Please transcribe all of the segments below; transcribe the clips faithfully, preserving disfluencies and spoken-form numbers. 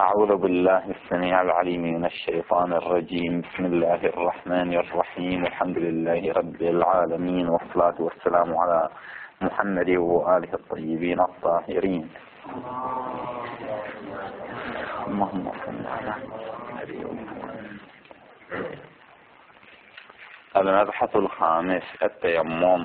أعوذ بالله السميع العليم من الشيطان الرجيم. بسم الله الرحمن الرحيم. الحمد لله رب العالمين، والصلاة والسلام على محمد وآله الطيبين الطاهرين. اللهم صل على المبحث الخامس: التيمم.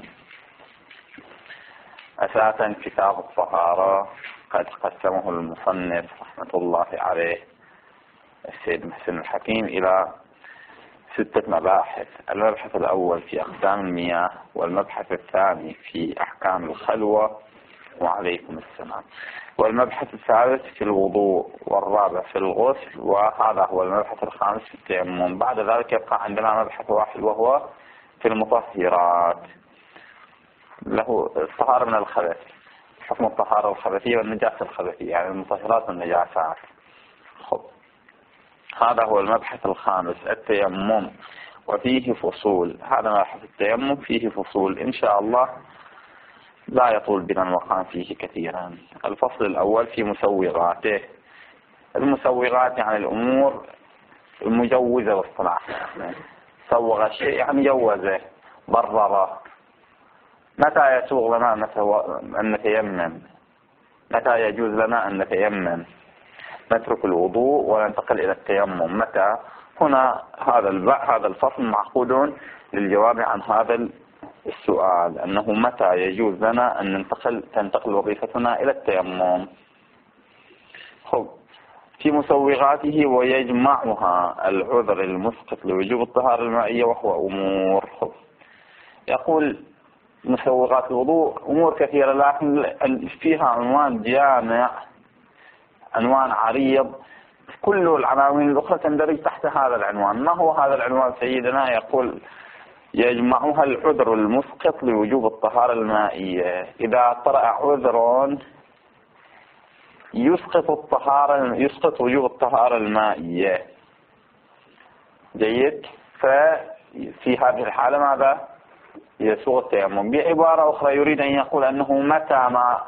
أساسا كتاب الطهارة قد قسمه المصنف رحمة الله عليه السيد محسن الحكيم إلى ستة مباحث. المبحث الأول في أقسام المياه، والمبحث الثاني في أحكام الخلوة وعليكم السلام، والمبحث الثالث في الوضوء، والرابع في الغسل، وهذا هو المبحث الخامس في التيمم. بعد ذلك يبقى عندنا مبحث واحد وهو في المطهرات، له الطهارة من الخبث، حكم الطهارة الخبثية والنجاسة الخبثية، يعني المطهرات والنجاسات. خب. هذا هو المبحث الخامس، التيمم، وفيه فصول. هذا مبحث التيمم فيه فصول إن شاء الله لا يطول بنا المقام فيه كثيرا. الفصل الأول في مسوغاته. المسوغات يعني الأمور المجوزة واصطلاح، سوغ الشيء يعني جوزه برره. متى يسوغ لنا أن نتيمم؟ متى يجوز لنا أن نتيمم؟ نترك الوضوء وننتقل إلى التيمم متى؟ هنا هذا هذا الفصل معقود للجواب عن هذا السؤال، أنه متى يجوز لنا أن ننتقل تنتقل وظيفتنا إلى التيمم. خب. في مسوغاته: ويجمعها العذر المسقط لوجوب الطهارة المائية وهو أمور. خب. يقول مسوغات الوضوء أمور كثيرة، لكن فيها عنوان جامع، عنوان عريض، كل العناوين الأخرى تندرج تحت هذا العنوان. ما هو هذا العنوان سيدنا؟ يقول يجمعها العذر المسقط لوجوب الطهارة المائية. إذا طرأ عذر يسقط الطهارة يسقط وجوب الطهارة المائية، جيد، ففي هذه الحالة ماذا؟ يسوغ التيمم. بعبارة أخرى يريد أن يقول أنه متى ما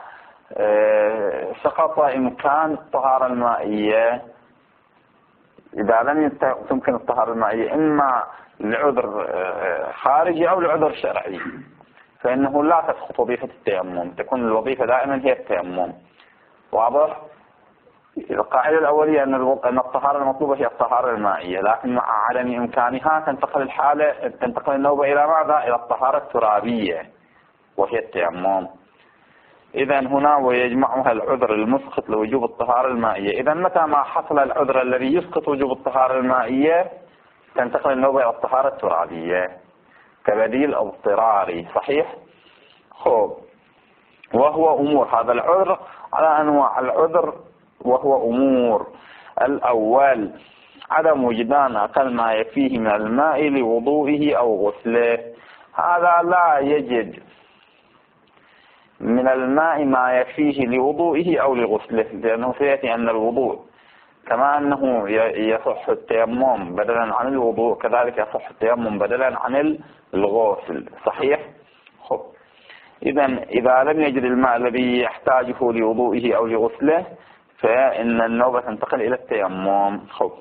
سقط إمكان الطهارة المائية، إذا لم تمكن الطهارة المائية إما لعذر خارجي أو لعذر شرعي، فإنه لا تسقط وظيفة التيمم، تكون الوظيفة دائما هي التيمم. واضح؟ القاعدة الأولية أن الطهارة المطلوبة هي الطهارة المائية، لكن مع عدم إمكانها تنتقل الحالة تنتقل النوبة إلى ماذا؟ إلى الطهارة الترابية وهي التيمم. إذا هنا ويجمعها العذر المسقط لوجوب الطهارة المائية. إذا متى ما حصل العذر الذي يسقط وجوب الطهارة المائية تنتقل النوبة إلى الطهارة الترابية كبديل اضطراري. صحيح؟ خب. وهو أمور. هذا العذر على أنواع العذر وهو أمور. الأول عدم وجدان أقل ما يكفيه من الماء لوضوئه أو غسله. هذا لا يجد من الماء ما يكفيه لوضوئه أو لغسله، لأنه سيأتي أن الوضوء كما أنه يصح التيمم بدلا عن الوضوء كذلك يصح التيمم بدلا عن الغسل. صحيح؟ خب. إذا إذا لم يجد الماء الذي يحتاجه لوضوئه أو لغسله فإن النوبة تنتقل إلى التيمم. خب.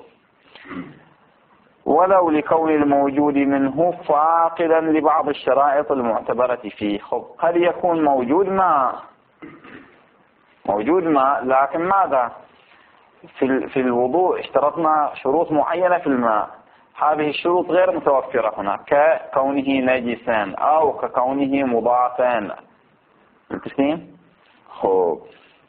ولو لكون الموجود منه فاقدا لبعض الشرائط المعتبرة فيه. خب. قد يكون موجود ماء موجود ماء لكن ماذا؟ في في الوضوء اشترطنا شروط معينة في الماء، هذه الشروط غير متوفرة هنا، ككونه نجسا أو ككونه مضافا. متفقين؟ خب.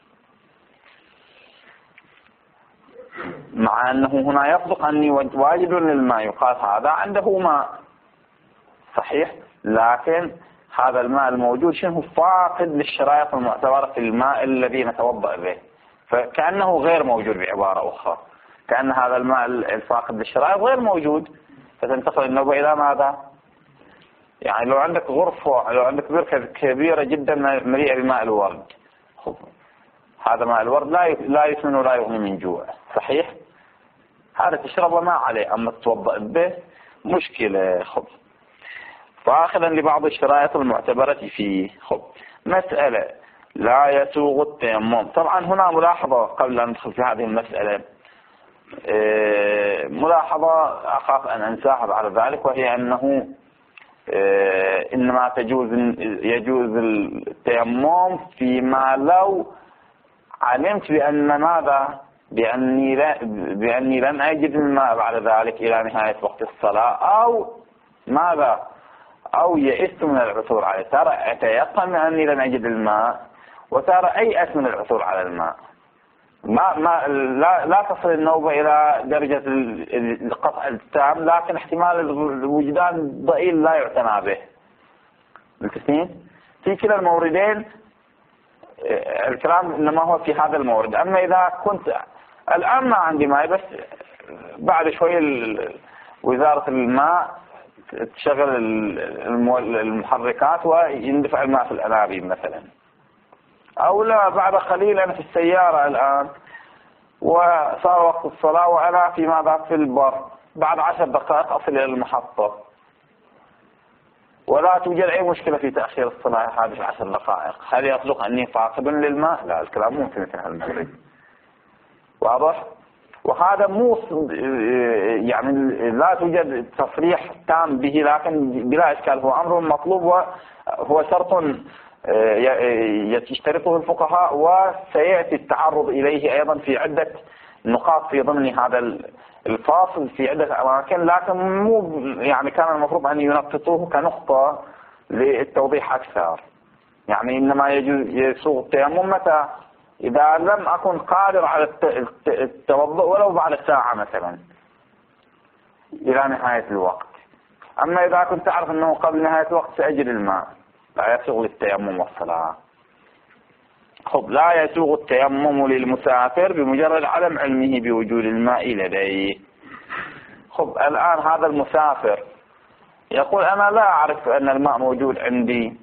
مع أنه هنا يصدق أني واجد للماء، يقال هذا عنده ماء، صحيح، لكن هذا الماء الموجود شنو؟ فاقد للشرائط المعتبرة في الماء الذي نتوضأ به، فكأنه غير موجود. بعبارة أخرى كأن هذا الماء الفاقد للشرائط غير موجود، فتنتقل النوبة إلى ماذا؟ يعني لو عندك غرفة، لو عندك بركة كبيرة جدا مليئة بماء الورد، هذا ماء الورد لا لا يسمن ولا يغني من جوع، صحيح؟ هذا تشرب ما عليه، أما تتوضأ به مشكلة. خب. فاخذا لبعض الشرائط المعتبرة فيه. خب. مسألة لا يسوغ التيمم. طبعا هنا ملاحظة قبل أن ندخل في هذه المسألة، ملاحظة أخاف أن أنساها بعد ذلك، وهي أنه إنما تجوز يجوز التيمم فيما لو علمت بأن ماذا بأني لا بأني لن أجد الماء بعد ذلك إلى نهاية وقت الصلاة، أو ماذا أو يئست من العثور عليه. ترى أتيقن من أني لن أجد الماء، وترى أيأس من العثور على الماء. ما ما لا لا تصل النوبة إلى درجة القطع التام، لكن احتمال الوجدان ضئيل لا يعتنى به. ملتفين في كلا الموردين الكلام إنما هو في هذا المورد. أما إذا كنت الآن ما عندي ماء، بس بعد شوي وزارة الماء تشغل المحركات ويندفع الماء في الأنابيب مثلا، أو لا بعد قليل أنا في السيارة الآن وصار وقت الصلاة وأنا في ماذا في البر، بعد عشر دقائق أصل إلى المحطة ولا توجد أي مشكلة في تأخير الصلاة هذه عشر دقائق. هل يصدق أني فاقد للماء؟ لا، الكلام مو مثل هالمورد. واضح؟ وهذا مو يعني لا توجد تصريح تام به، لكن بلا إشكال هو أمر مطلوب وهو شرط يشترطه الفقهاء، وسيأتي التعرض إليه أيضا في عدة نقاط في ضمن هذا الفاصل في عدة أماكن، لكن مو يعني كان المفروض أن ينقطوه كنقطة للتوضيح أكثر. يعني إنما يجوز يسوغ التيمم متى؟ إذا لم أكن قادر على التوضؤ ولو بعد ساعة مثلا إلى نهاية الوقت. أما إذا كنت أعرف أنه قبل نهاية الوقت سأجد الماء لا يسوغ التيمم والصلاة. خب لا يسوغ التيمم للمسافر بمجرد عدم علمه بوجود الماء لديه. خب الآن هذا المسافر يقول أنا لا أعرف أن الماء موجود عندي،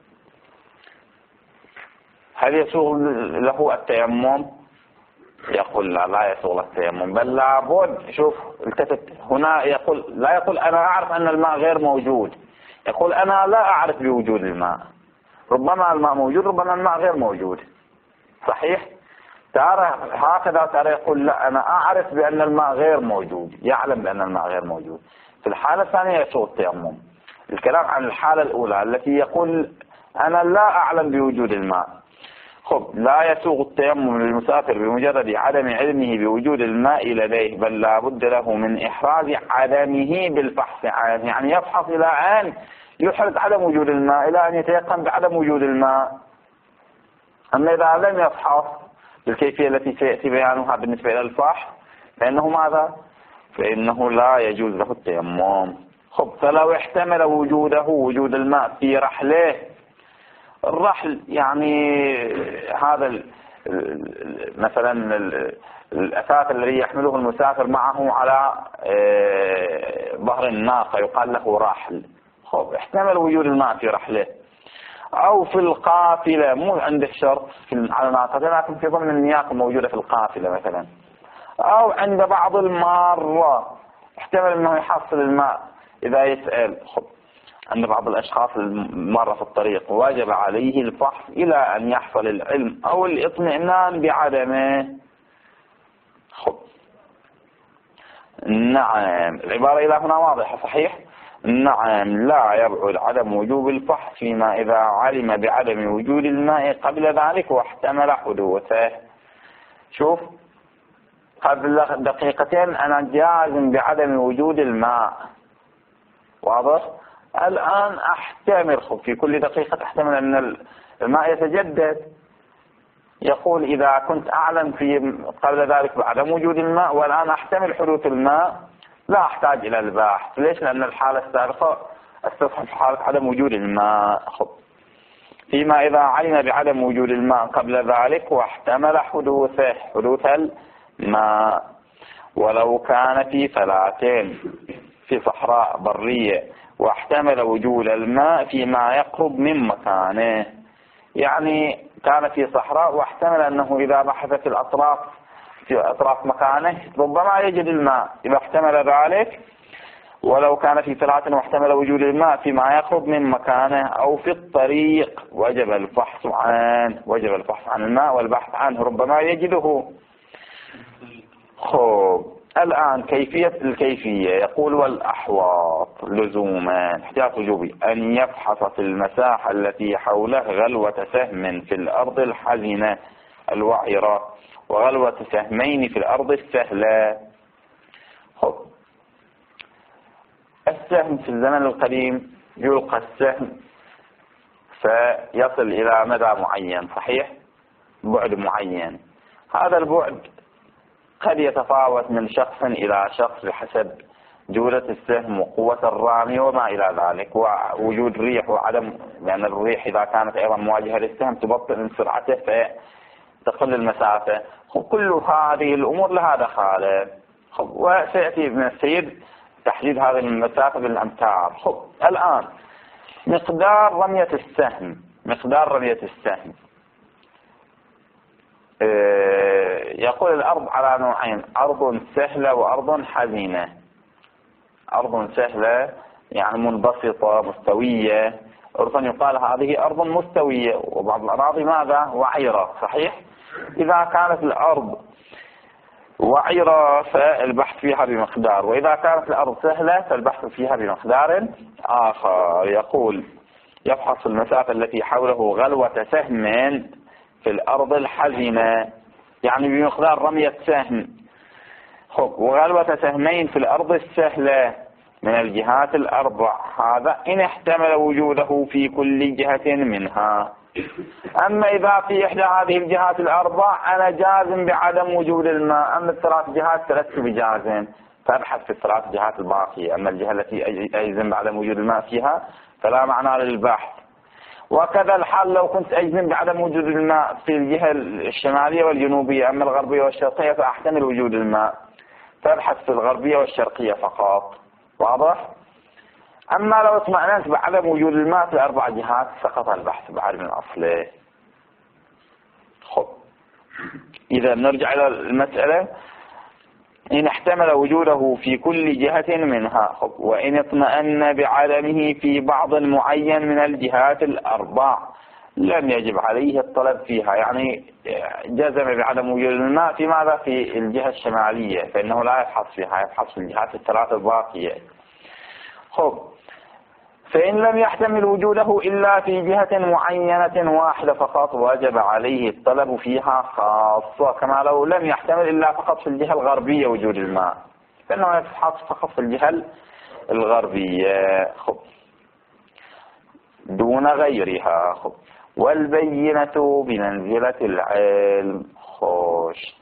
هل يسوغ له التيمم؟ يقول لا لا يسوغ التيمم، بل لابد. شوف التفت هنا، يقول لا يقول أنا أعرف أن الماء غير موجود، يقول أنا لا أعرف بوجود الماء. ربما الماء موجود، ربما الماء غير موجود. صحيح؟ ترى هكذا ترى يقول لا أنا أعرف بأن الماء غير موجود، يعلم بأن الماء غير موجود. في الحالة الثانية يسوغ التيمم. الكلام عن الحالة الأولى التي يقول أنا لا أعلم بوجود الماء. خب لا يسوغ التيمم للمسافر بمجرد عدم علمه بوجود الماء لديه، بل لا بد له من إحراز عدمه بالفحص عنه. يعني يفحص إلى أن يحرز عدم وجود الماء، إلى أن يتيقن بعدم وجود الماء. أما إذا لم يفحص بالكيفية التي سيأتي بيانها بالنسبة إلى الفحص فإنه ماذا؟ فإنه لا يجوز له التيمم. خب فلو احتمل وجوده وجود الماء في رحله، الرحل يعني هذا مثلا الأثاث الذي يحمله المسافر معه على ظهر الناقة يقال له رحل. خب احتمل وجود الماء في رحله، أو في القافلة، مو عند الشرط على ناقة لكن في ضمن المياه الموجودة في القافلة مثلا، أو عند بعض المارة احتمل أنه يحصل الماء إذا يسأل. خب عند بعض الأشخاص المارة في الطريق واجب عليه الفحص إلى أن يحصل العلم أو الاطمئنان بعدمه. خب نعم، العبارة إلى هنا واضحة صحيح؟ نعم، لا يبعد عدم وجوب الفحص فيما إذا علم بعدم وجود الماء قبل ذلك واحتمل حدوثه. شوف قبل دقيقتين أنا جازم بعدم وجود الماء، واضح؟ الآن أحتمل في كل دقيقة أحتمل أن الماء يتجدد. يقول إذا كنت أعلم في قبل ذلك بعدم وجود الماء والآن أحتمل حدوث الماء لا أحتاج إلى البحث. ليش؟ لأن الحالة السابقة استصحب حالة عدم وجود الماء. خب فيما إذا علم بعدم وجود الماء قبل ذلك واحتمل حدوثه حدوث الماء، ولو كان في فلاتين في صحراء برية واحتمل وجود الماء فيما يقرب من مكانه. يعني كان في صحراء واحتمل أنه إذا بحث في الأطراف في أطراف مكانه ربما يجد الماء إذا احتمل ذلك، ولو كان في فلات واحتمل وجود الماء فيما يقرب من مكانه أو في الطريق وجب البحث عنه وجب البحث عن الماء والبحث عنه ربما يجده. خب الآن كيفية الكيفية يقول والأحواط لزوما احتياط وجوبي أن يفحص في المساحة التي حوله غلوة سهم في الأرض الحزنة الوعرة وغلوة سهمين في الأرض السهلة. خب. السهم في الزمن القديم يلقى السهم فيصل إلى مدى معين، صحيح؟ بعد معين. هذا البعد قد يتفاوت من شخص إلى شخص بحسب جودة السهم وقوة الرامي وما إلى ذلك، ووجود ريح وعدم، لأن الريح إذا كانت أيضا مواجهة للسهم تبطئ من سرعته فتقل المسافة. كل هذه الأمور لها دخالة، وسيأتي ابن السيد تحديد هذه المسافة بالأمتار. خب. الآن مقدار رمية السهم مقدار رمية السهم يقول الأرض على نوعين: أرض سهلة وأرض حزينة. أرض سهلة يعني منبسطة مستوية، أرض يقال هذه أرض مستوية، وبعض الأراضي ماذا؟ وعيرة، صحيح؟ إذا كانت الأرض وعيرة فالبحث فيها بمقدار، وإذا كانت الأرض سهلة فالبحث فيها بمقدار آخر. يقول يفحص المسافة التي حوله غلوة سهم في الأرض الحزنة، يعني بمقدار رمية سهم، وغلوة سهمين في الأرض السهلة من الجهات الأربع، هذا إن احتمل وجوده في كل جهة منها. أما إذا في إحدى هذه الجهات الأربع أنا جازم بعدم وجود الماء، أما الثلاث جهات فلست بجازم، فابحث في الثلاث جهات الباقية. أما الجهة التي أجزم بعدم وجود الماء فيها فلا معنى للبحث. وكذا الحال لو كنت أجزم بعدم وجود الماء في الجهة الشمالية والجنوبية، أما الغربية والشرقية فأحتمل وجود الماء، فابحث في الغربية والشرقية فقط. واضح؟ أما لو اطمأننت بعدم وجود الماء في الأربع جهات سقط البحث بعد من أصله. خب. إذا نرجع إلى المسألة: إن احتمل وجوده في كل جهة منها، خب. وإن اطمأن بعدمه في بعض معين من الجهات الأربع لم يجب عليه الطلب فيها، يعني جزم بعدم وجود الماء في ماذا؟ في الجهة الشمالية، فإنه لا يبحث فيها، يبحث في الجهات الثلاث الباقية. خب. فإن لم يحتمل وجوده إلا في جهة معينة واحدة فقط وجب عليه الطلب فيها خاصة، كما لو لم يحتمل إلا فقط في الجهة الغربية وجود الماء، فإنه يبحث فقط في الجهة الغربية. خب. دون غيرها. خب. والبينة بمنزلة العلم. خوش.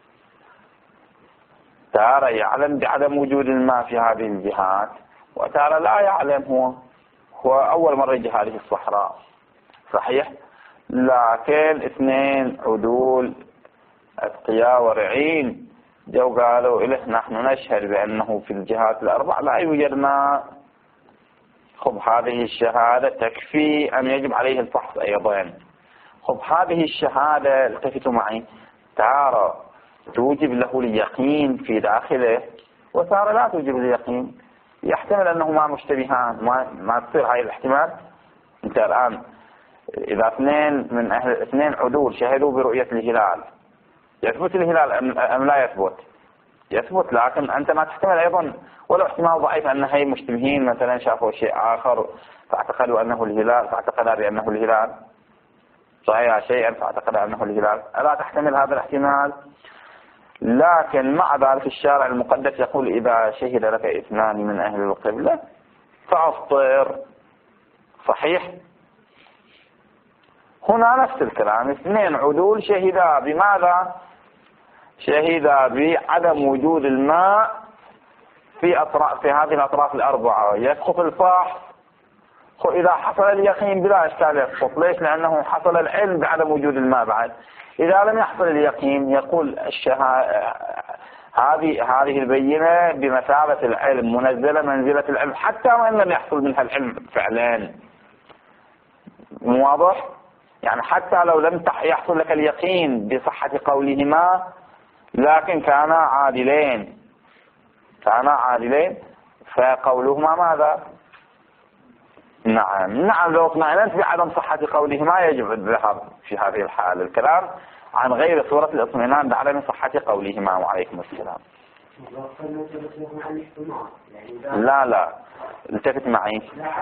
ترى يعلم بعدم وجود الماء في هذه الجهات، وترى لا يعلم، هو هو أول مرة يجي هذه الصحراء، صحيح؟ لكن اثنين عدول أتقياء ورعين جو قالوا إله نحن نشهد بأنه في الجهات الأربع لا يوجد ماء. خب. هذه الشهادة تكفي أن يجب عليه الفحص أيضا. خب. هذه الشهادة التفتوا معي ترى توجب له اليقين في داخله، وترى لا توجب اليقين، يحتمل أنهما مشتبهان، ما, ما تصير هاي الاحتمال. أنت الآن إذا اثنين من أهل اثنين عدول شهدوا برؤية الهلال، يثبت الهلال أم لا يثبت؟ يثبت، لكن أنت ما تحتمل أيضا ولو احتمال ضعيف أن هاي مشتبهين مثلا شافوا شيء آخر فاعتقدوا أنه الهلال، فاعتقدوا بأنه الهلال، صحيح شيئا فاعتقد أنه الهلال، ألا تحتمل هذا الاحتمال؟ لكن مع ذلك الشارع المقدس يقول إذا شهد لك اثنان من أهل القبلة فأفطر، صحيح؟ هنا نفس الكلام، اثنين عدول شهدا بماذا؟ شهدا بعدم وجود الماء في أطراف في هذه الأطراف الأربعة، يسقط الفحص. إذا حصل اليقين بلا إشكال يسقط، ليش؟ لأنه حصل العلم بعدم وجود الماء بعد. إذا لم يحصل اليقين يقول الشهادة هذه هذه البينة بمثابة العلم، منزلة منزلة العلم حتى وإن لم يحصل منها العلم فعلا. واضح؟ يعني حتى لو لم يحصل لك اليقين بصحة قولهما لكن كانا عادلين كانا عادلين فقولهما ماذا؟ نعم نعم لو اطمئننت بعدم صحة قولهما يجب الذهاب في هذه الحالة. الكلام عن غير صورة الاطمئنان بعدم صحة قولهما. وعليكم السلام. لا لا التفت معي.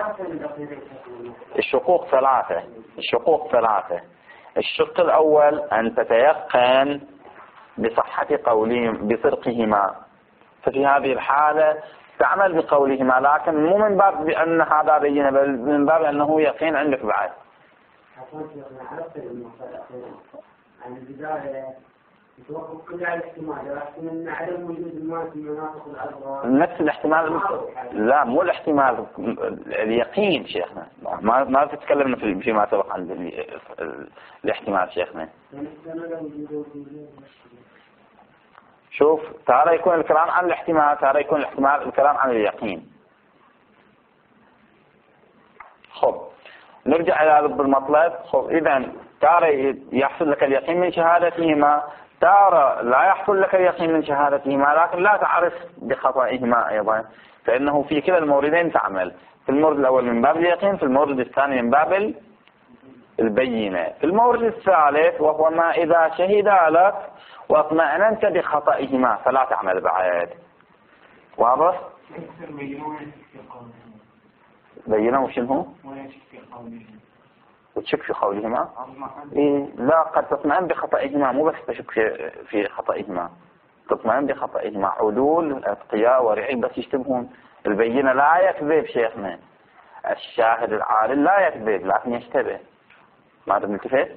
الشقوق ثلاثة الشقوق ثلاثة الشق الأول أن تتيقن بصحة قولهم بصدقهما، ففي هذه الحالة تعمل بقولهما، لكن مو من باب بأن هذا بينه، بل من باب أنه يقين عندك بعد. نفس الاحتمال. لا مو الاحتمال، اليقين شيخنا، ما ما تتكلمنا في فيما سبق عن الاحتمال شيخنا. شوف ترى يكون الكلام عن الاحتمال، ترى يكون الاحتمال الكلام عن اليقين. خب نرجع إلى لب المطلب. خب إذا ترى يحصل لك اليقين من شهادتهما، ترى لا يحصل لك اليقين من شهادتهما، لكن لا تعرف بخطئهما أيضا، فإنه في كلا الموردين تعمل. في المورد الأول من باب اليقين، في المورد الثاني من باب البينة. في المورد الثالث وهو ما إذا شهد لك واطمأننت بخطئهما فلا تعمل بعد. واضح؟ بينه وشنه؟ وتشك في قولهما؟ إيه لا، قد تطمئن بخطئهما، مو بس تشك في, في خطئهما، تطمئن بخطئهما. عدول الاتقياء ورعي بس يشتبهون. البينة لا يكذب شيخنا، الشاهد العادل لا يكذب لكن يشتبه. ما تبي التفت؟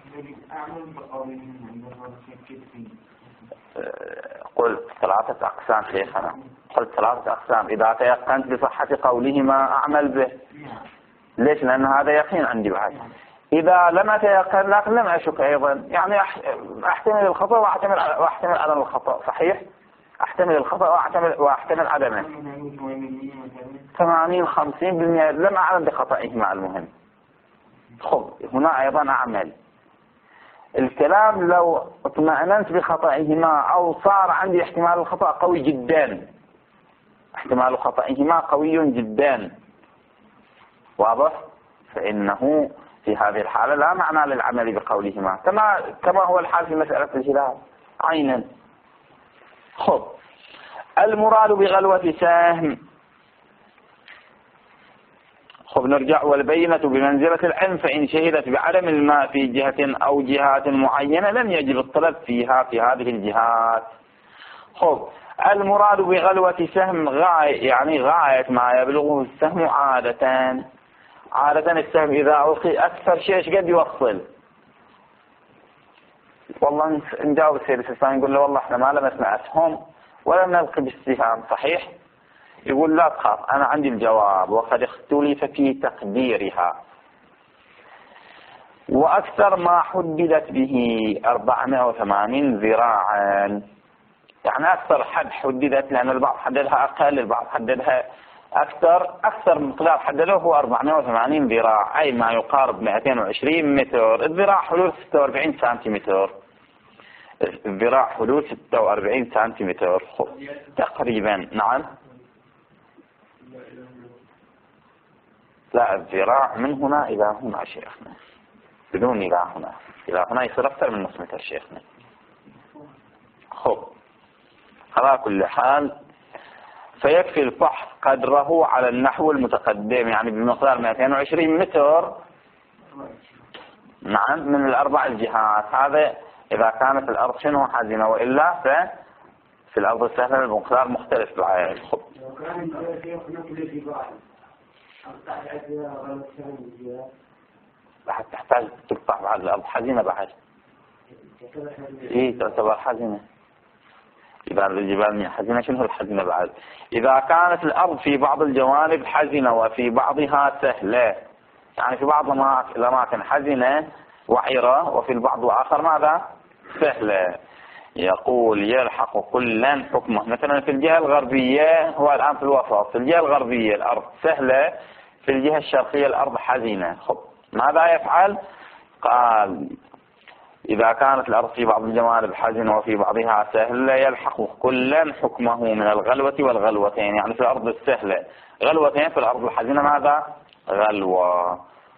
قلت ثلاثة أقسام شيخنا، قلت ثلاثة أقسام. إذا تيقنت بصحة قولهما أعمل به. ليش؟ لأن هذا يقين عندي بعد. إذا لم أتيقن لكن لم أشك أيضا، يعني أحتمل الخطأ وأحتمل وأحتمل عدم الخطأ. صحيح؟ أحتمل الخطأ وأحتمل وأحتمل عدمه. ثمانين خمسين بالمئة لم أعلم بخطئهما المهم. خب هنا أيضا أعمل. الكلام لو اطمأننت بخطئهما أو صار عندي احتمال الخطأ قوي جدا، احتمال خطئهما قوي جدا، واضح؟ فإنه في هذه الحالة لا معنى للعمل بقولهما، كما كما هو الحال في مسألة الهلال عينا. خب المراد بغلوة سهم. خب نرجع. والبينة بمنزلة العلم، فإن شهدت بعدم الماء في جهة أو جهات معينة لم يجب الطلب فيها في هذه الجهات. خب المراد بغلوة سهم غاية، يعني غاية ما يبلغه السهم عادة. عادة السهم إذا ألقي أكثر شيء ايش قد يوصل؟ والله نجاوب السيد السيستاني نقول له والله احنا ما لمسنا أسهم ولم نلقي بالسهام، صحيح؟ يقول لا تخاف أنا عندي الجواب وقد اختلف في تقديرها، وأكثر ما حددت به أربعمائة وثمانين ذراعا. يعني أكثر حد حددت، لأن البعض حددها أقل البعض حددها أكثر. أكثر مقدار حدده هو أربعمائة وثمانين ذراع، أي ما يقارب مئتين وعشرين متر. الذراع حدود ستة وأربعين سنتيمتر. الذراع حدود ستة وأربعين سنتيمتر تقريبا. نعم. لا الذراع من هنا إلى هنا شيخنا، بدون إلى هنا. إلى هنا يصير أكثر من نص متر شيخنا. خب على كل حال فيكفي الفحص قدره على النحو المتقدم، يعني بمقدار مئتين وعشرين متر. نعم من الأربع الجهات. هذا إذا كانت الأرض شنو حزينة، وإلا في الأرض السهلة المقدار مختلف بعد. خب بعد تحتاج تقطع بعد الأرض حزينة بعد. إيه تعتبر حزينة. إذا الجبال حزينة شنو الحزينة بعد؟ إذا كانت الأرض في بعض الجوانب حزينة وفي بعضها سهلة، يعني في بعض الأماكن حزينة وعرة وفي البعض الآخر ماذا؟ سهلة. يقول يلحق كلا حكمه. مثلا في الجهة الغربية، هو الآن في الوسط، في الجهة الغربية الأرض سهلة، في الجهة الشرقية الأرض حزينة. خب ماذا يفعل؟ قال إذا كانت الأرض في بعض الجوانب حزينة وفي بعضها سهلة يلحق كلا حكمه من الغلوة والغلوتين. يعني في الأرض السهلة غلوتين، في الأرض الحزينة ماذا؟ غلوة.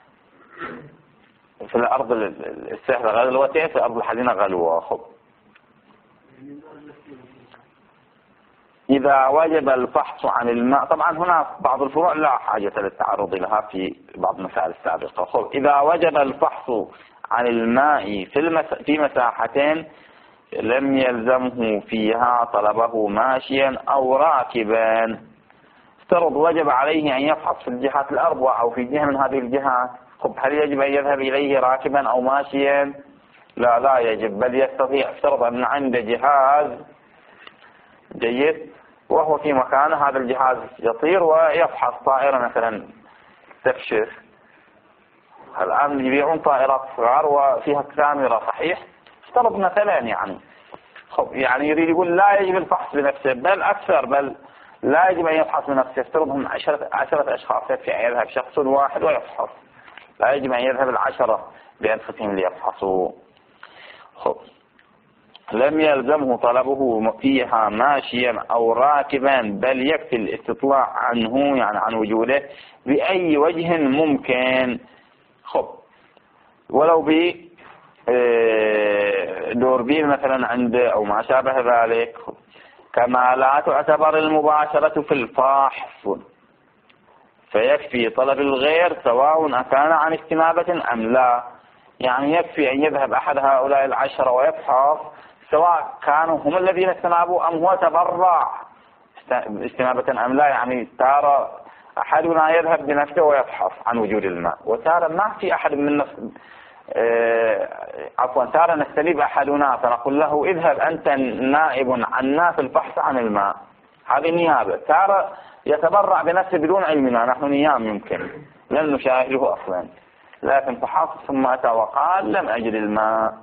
في الأرض السهلة غلوتين، في الأرض الحزينة غلوة. خب إذا وجب الفحص عن الماء، طبعا هنا بعض الفروع لا حاجة للتعرض لها في بعض المسائل السابقة. خب إذا وجب الفحص عن الماء في, المس... في مساحتين لم يلزمه فيها طلبه ماشيا أو راكبا. افترض وجب عليه أن يفحص في الجهات الأربع أو في جهة من هذه الجهات، خب هل يجب أن يذهب إليه راكبا أو ماشيا؟ لا لا يجب، بل يستطيع. افترض أن عنده جهاز جيد وهو في مكان، هذا الجهاز يطير ويفحص طائرة مثلا تكشف. الآن يبيعون طائرات صغار وفيها كاميرا، صحيح؟ افترض مثلا يعني خب يعني يريد يقول لا يجب الفحص بنفسه، بل أكثر، بل لا يجب أن يفحص بنفسه. افترضهم عشرة, عشرة أشخاص، يكفي أن يذهب شخص واحد ويفحص، لا يجب أن يذهب العشرة بأنفسهم ليفحصوا. خب لم يلزمه طلبه فيها ماشيا أو راكبا، بل يكفي الاستطلاع عنه يعني عن وجوده بأي وجه ممكن. خب ولو ب دوربين مثلا عنده أو ما شابه ذلك. كما لا تعتبر المباشرة في الفحص، فيكفي طلب الغير سواء كان عن استنابة أم لا. يعني يكفي أن يذهب أحد هؤلاء العشرة ويفحص سواء كانوا هم الذين استنابوا أم هو تبرع استنابة أم لا. يعني ترى أحدنا يذهب بنفسه ويفحص عن وجود الماء، وترى ما في أحد من نفس اه عفوا ترى نستنيب أحدنا فنقول له اذهب أنت نائب عنا في البحث عن الماء، هذه نيابة. ترى يتبرع بنفسه بدون علمنا، نحن نيام يمكن لن نشاهده أصلا، لكن فحص ثم أتى وقال لم أجد الماء.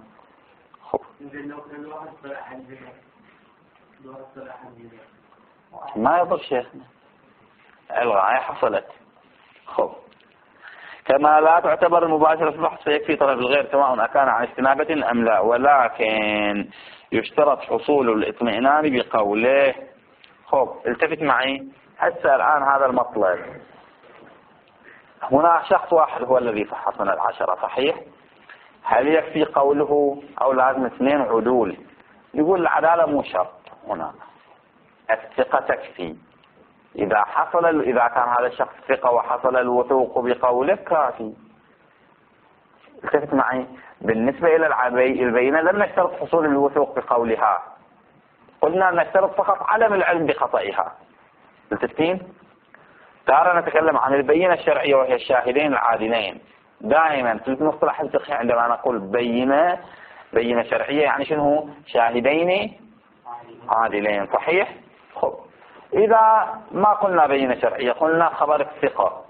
ما يضر شيخنا، الغاية حصلت. خب كما لا تعتبر المباشرة في البحث فيكفي طلب الغير سواء أكان عن استنابة أم لا، ولكن يشترط حصول الاطمئنان بقوله. خب التفت معي هسه الآن هذا المطلب، هنا شخص واحد هو الذي فحص من العشرة، صحيح؟ هل يكفي قوله أو لازم اثنين عدول؟ يقول العدالة مو شرط، هنا الثقة تكفي. إذا حصل إذا كان هذا الشخص ثقة وحصل الوثوق بقوله كافي. التفت معي، بالنسبة إلى البينة لم نشترط حصول الوثوق بقولها، قلنا نشترط فقط عدم العلم بخطئها. التفتين ترى نتكلم عن البينة الشرعية وهي الشاهدين العادلين. دائما في المصطلح الفقهي عندما نقول بينة بينة شرعية يعني شنو؟ شاهدين عادلين، صحيح؟ خب إذا ما قلنا بينة شرعية، قلنا خبر الثقة.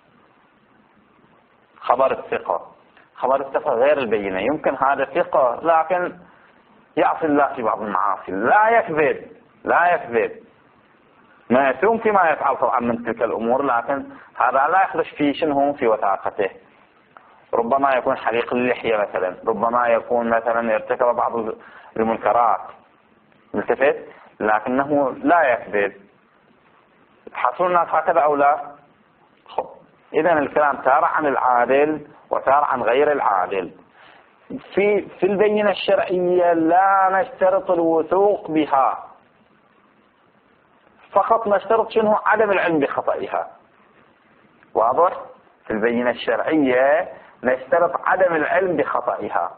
خبر الثقة خبر الثقة غير البينة. يمكن هذا ثقة لكن يعصي الله في بعض المعاصي، لا يكذب لا يكذب ما يثوم فيما يفعل طبعا من تلك الأمور، لكن هذا لا يخرج في شنو في وثاقته. ربما يكون حليق اللحية مثلا، ربما يكون مثلا ارتكب بعض المنكرات، ملتفت، لكنه لا يكذب. حصل الناس هكذا أو لا؟ خب إذن الكلام تارة عن العادل وتارة عن غير العادل. في في البينة الشرعية لا نشترط الوثوق بها، فقط نشترط شنو؟ عدم العلم بخطئها. واضح؟ في البينة الشرعية نشترط عدم العلم بخطئها،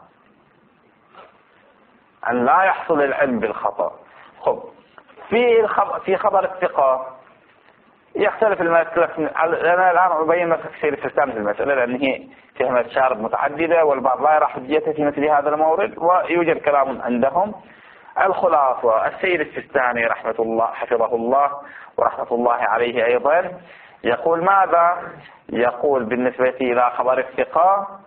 أن لا يحصل العلم بالخطأ. خب في الخبر في خبر الثقة يختلف المسلك. أنا الآن أبين مسلك شيء الإسلام في المسألة لأن هي فيها مشارب متعددة والبعض لا يرى حجيته في مثل هذا المورد ويوجد كلام عندهم. الخلاصة السيد السيستاني رحمة الله حفظه الله ورحمة الله عليه أيضا يقول ماذا؟ يقول بالنسبة إلى خبر الثقة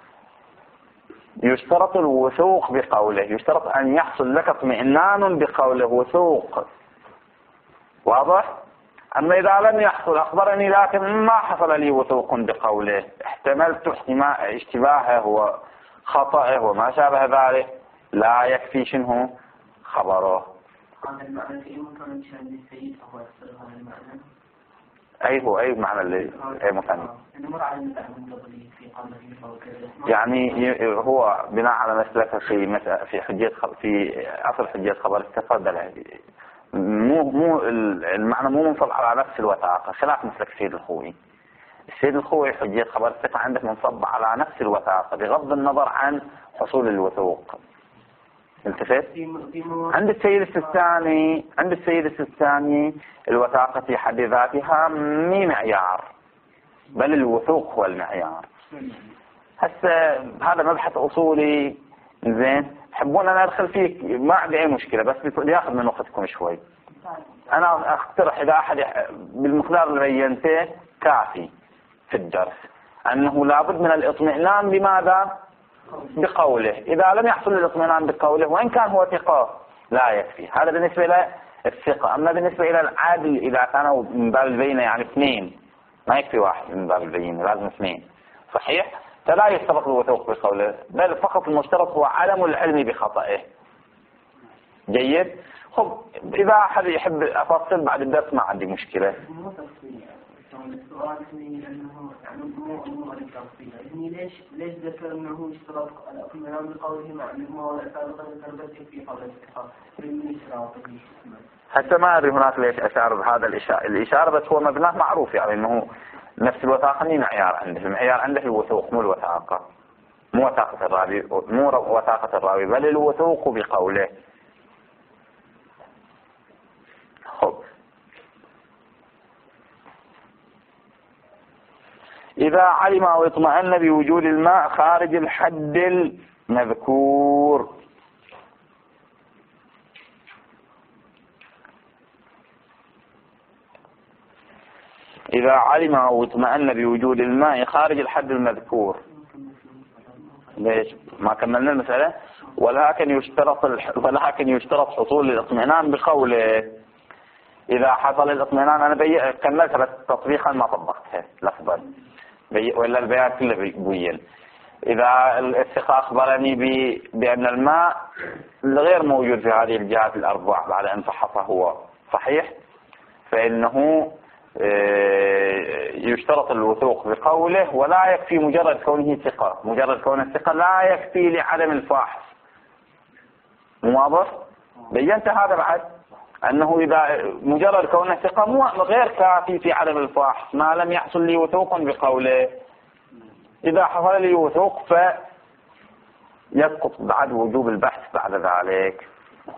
يشترط الوثوق بقوله، يشترط أن يحصل لك اطمئنان بقوله، وثوق. واضح؟ أما إذا لم يحصل أخبرني لكن ما حصل لي وثوق بقوله، احتملت اشتباهه وخطأه وما شابه ذلك، لا يكفي شنه خبره. هذا المعنى في مكان شأن السيد فهو يفسر هذا المعنى. أي هو أي معنى اللي أي مكان يعني هو بناء على مسلك في في حجية في أصل حجية خبر الثقة مو مو المعنى مو منصب على نفس الوثاقة، خلاف مسلك السيد الخوئي. السيد الخوئي حجية خبر الثقة عندك منصب على نفس الوثاقة بغض النظر عن حصول الوثوق. التفت؟ عند السيد السيستاني عند السيد السيستاني الوثاقة في حد ذاتها مي معيار، بل الوثوق هو المعيار. هسه هذا مبحث أصولي زين، تحبون أنا أدخل فيه ما عندي أي مشكلة، بس بياخذ من وقتكم شوي. أنا أقترح إذا أحد بالمقدار اللي بينته كافي في الدرس أنه لابد من الاطمئنان بماذا؟ بقوله. إذا لم يحصل الاطمئنان بقوله وإن كان هو ثقة لا يكفي. هذا بالنسبة إلى الثقة. أما بالنسبة إلى العادل إذا كانوا من باب البينة يعني اثنين، ما يكفي واحد من باب البينة، لازم اثنين. صحيح؟ فلا يشترط الوثوق بقوله، بل فقط المشترط هو عدم العلم بخطئه. جيد؟ خب إذا أحد يحب أفصل بعد الدرس ما عندي مشكلة. السؤال اسمي أنه يعني مو مو التفصيل، يعني ليش ليش ذكر أنه اشتراط الاطمئنان بقوله مع المواضع سابقا ذكرت في قول الاتفاق من اشتراطه. حتى ما أدري هناك ليش أشار بهذا الإشارة، الإشارة بس هو مبناه معروف يعني أنه نفس الوثاقة مي معيار عنده، المعيار عنده الوثوق مو الوثاقة، مو وثاقة الراوي مو وثاقة الراوي بل الوثوق بقوله. خب إذا علم أو اطمأن بوجود الماء خارج الحد المذكور. إذا علم أو اطمأن بوجود الماء خارج الحد المذكور. ليش ما كملنا المسألة؟ ولكن يشترط ولكن يشترط حصول الاطمئنان بقوله. إذا حصل الاطمئنان أنا بي... كملتها بس تطبيقا ما طبقتها لفظا بي... ولا البيان كله بيبين. إذا الثقة أخبرني ب... بأن الماء غير موجود في هذه الجهات الأربع بعد أن فحصه هو صحيح، فإنه يشترط الوثوق بقوله، ولا يكفي مجرد كونه ثقة. مجرد كونه ثقة لا يكفي لعدم الفحص. واضح؟ بينت هذا بعد أنه إذا مجرد كونه ثقة مو غير كافي في عدم الفحص ما لم يحصل لي وثوق بقوله. إذا حصل لي وثوق فيسقط بعد وجوب البحث بعد ذلك.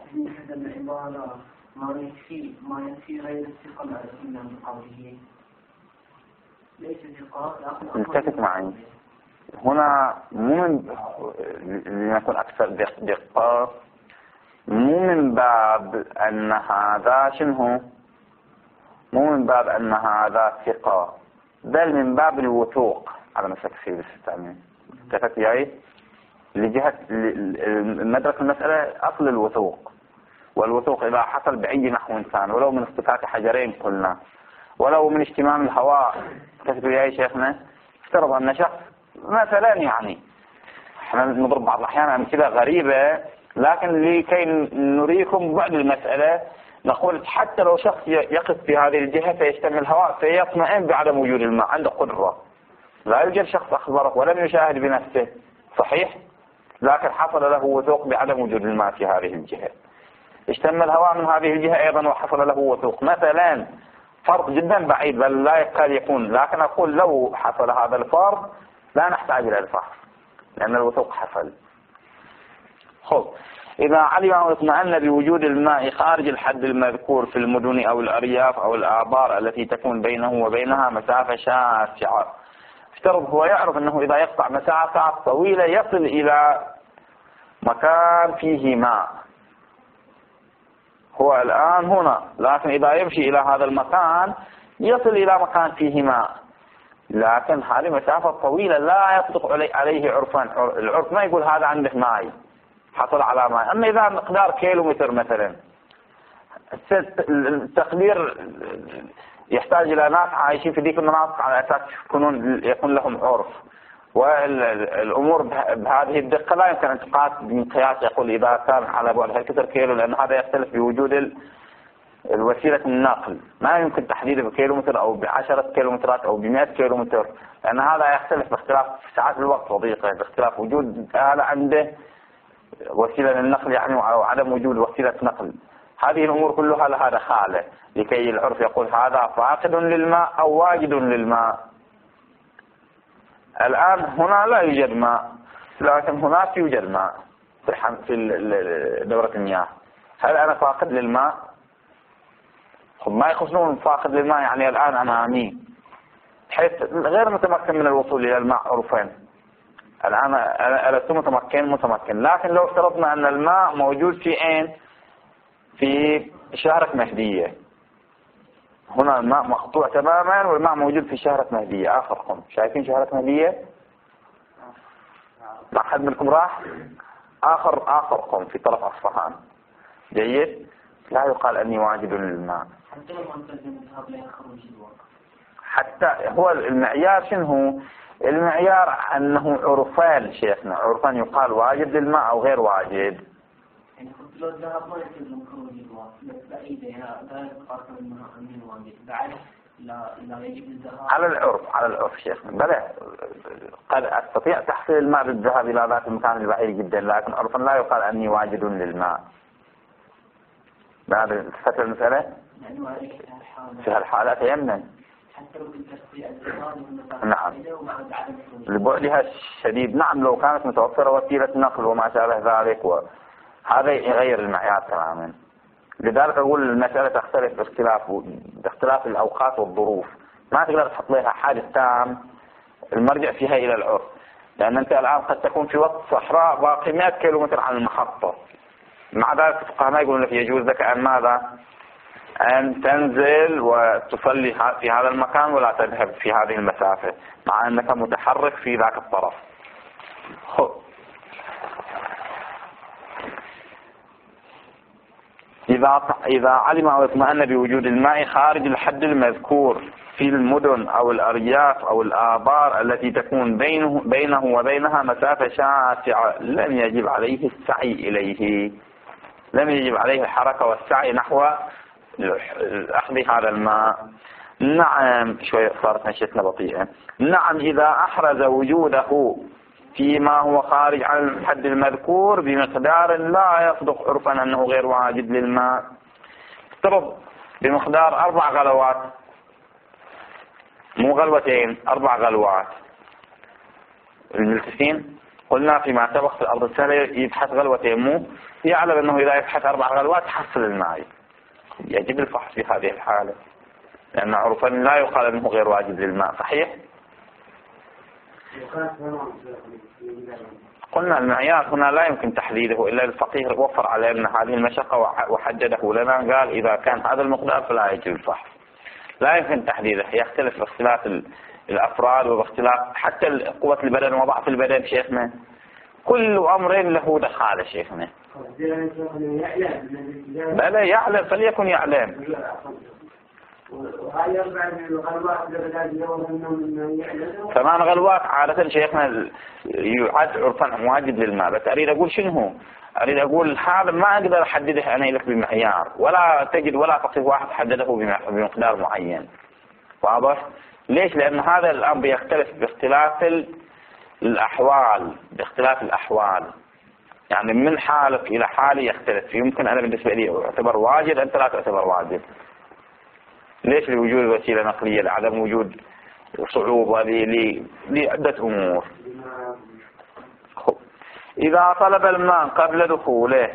ما يكفي ما يكفي غير الثقة مع الإيمان بقوله. ليس ثقة لكن التفت معي هنا مو من لنكون أكثر دقة، مو من باب أن هذا شنو، مو من باب أن هذا ثقة، بل من باب الوثوق على مسلك السيد السيستاني. التفت معي لجهة مدرك المسألة أصل الوثوق. والوثوق إذا حصل بأي نحو كان، ولو من اصطفاف حجرين قلنا، ولو من اشتمام الهواء. تكتب يا شيخنا افترض أن شخص مثلا يعني احنا نضرب بعض الأحيان أمثلة غريبة لكن لكي نريكم بعد المسألة نقول حتى لو شخص يقف في هذه الجهة فيشتم الهواء فيطمئن بعدم وجود الماء، عنده قدرة. لا يوجد شخص أخبره ولم يشاهد بنفسه صحيح، لكن حصل له وثوق بعدم وجود الماء في هذه الجهة. اشتم الهواء من هذه الجهة أيضا وحصل له وثوق مثلا، فرق جدا بعيد بل لا يكاد يكون، لكن أقول لو حصل هذا الفرق لا نحتاج إلى الفحص لأن الوثوق حصل. خب إذا علم أو اطمأن بوجود الماء خارج الحد المذكور في المدن أو الأرياف أو الآبار التي تكون بينه وبينها مسافة شاسعة، افترض هو يعرف أنه إذا يقطع مسافة طويلة يصل إلى مكان فيه ماء، هو الآن هنا لكن إذا يمشي إلى هذا المكان يصل إلى مكان فيه ماء، لكن هذه مسافة طويلة لا يطلق عليه عرفا. العرف ما يقول هذا عنده ماء حصل على ماء. أما إذا مقدار كيلومتر مثلا التقدير يحتاج إلى ناس عايشين في ذيك المناطق على أساس يكونون يكون لهم عرف، والأمور بهذه الدقة لا يمكن أن تقاس بمقياس يقول إذا كان على بعد هالكثر كيلو، لأن هذا يختلف بوجود الوسيلة النقل، ما يمكن تحديده بكيلومتر أو بعشرة كيلومترات أو بمئة كيلومتر، لأن هذا يختلف باختلاف ساعات الوقت وضيقة، باختلاف وجود آلة عنده وسيلة للنقل يعني أو عدم وجود وسيلة نقل. هذه الأمور كلها لها دخالة لكي العرف يقول هذا فاقد للماء أو واجد للماء. الآن هنا لا يوجد ماء، لكن هناك يوجد ماء في دورة المياه. هل أنا فاقد للماء؟ ما يخصون فاقد للماء يعني الآن أمامي حيث غير متمكن من الوصول إلى الماء عرفين. الآن أنا لست متمكن متمكن لكن لو افترضنا أن الماء موجود في أين؟ في شهرة مهدية. هنا الماء مقطوع تماما والماء موجود في شهرة مهدية. آخركم شايفين شهرة مهدية؟ مع حد منكم راح؟ آخر آخركم في طرف أصفهان. جيد؟ لا يقال أني واجد للماء. حتى هو المعيار شنو هو؟ المعيار أنه عرفان شيخنا، عرفان يقال واجد للماء أو غير واجد. يعني كنت لو الذهب ما يصير من خروج الواقع بعيد هنا لا يقارن من واجد بعد لا لا يجب الذهب على العرف على العرف شيخنا. بلى قد أستطيع تحصيل الماء بالذهاب إلى ذات المكان البعيد جدا لكن عرفا لا يقال أني واجد للماء. هذا فتح المسألة. يعني وهذه الحالة في هالحالة تيمم حتى لو بالتسبيع نعم لبعدها الشديد. نعم لو كانت متوفرة وسيلة نقل وما شابه ذلك وهذا يغير المعيار تماما. لذلك أقول المسألة تختلف باختلاف باختلاف الأوقات والظروف. ما تقدر تحط لها حادث تام المرجع فيها إلى العرف، لأن أنت الآن قد تكون في وقت صحراء باقي مئة كيلومتر عن المحطة. مع ذلك الفقهاء يقولون لك يجوز لك أن ماذا؟ أن تنزل وتصلي في هذا المكان ولا تذهب في هذه المسافة مع أنك متحرك في ذاك الطرف. إذا إذا علم أو اطمأن بوجود الماء خارج الحد المذكور في المدن أو الأرياف أو الآبار التي تكون بينه بينه وبينها مسافة شاسعة لم يجب عليه السعي إليه، لم يجب عليه الحركة والسعي نحو أخذ هذا الماء. نعم شوية صارت نشيتنا بطيئة. نعم إذا أحرز وجوده فيما هو خارج عن الحد المذكور بمقدار لا يصدق عرفا أنه غير واجد للماء. افترض بمقدار أربع غلوات، مو غلوتين، أربع غلوات. الملتسين قلنا فيما سبق في الأرض السهلة يبحث غلوتين، مو يعلم أنه إذا يبحث أربع غلوات يحصل الماء. يجب الفحص في هذه الحالة لأن عرفا لا يقال أنه غير واجد للماء. صحيح؟ قلنا المعيار هنا لا يمكن تحديده إلا الفقيه وفر علينا هذه المشقة وحدده لنا، قال إذا كان هذا المقدار فلا يجب الفحص. لا يمكن تحديده، يختلف باختلاف الأفراد وباختلاف حتى قوة البدن وضعف البدن شيخنا. كل أمر له دخالة شيخنا. بلى يعلم فليكن يعلم. ثمان غلوات عادة شيخنا يعد عرفا واجد للماء. بس أريد أقول شنو هو؟ أريد أقول هذا ما أقدر أحدده أنا لك بمعيار، ولا تجد ولا فقيه واحد حدده بمقدار معين. واضح؟ ليش؟ لأن هذا الأمر يختلف باختلاف الأحوال، باختلاف الأحوال. يعني من حالك إلى حالي يختلف. يمكن أنا بالنسبة لي أعتبر واجد أنت لا تعتبر واجد. ليش؟ لوجود وسيلة نقلية، لعدم وجود صعوبة، لعدة أمور. إذا طلب الماء قبل دخوله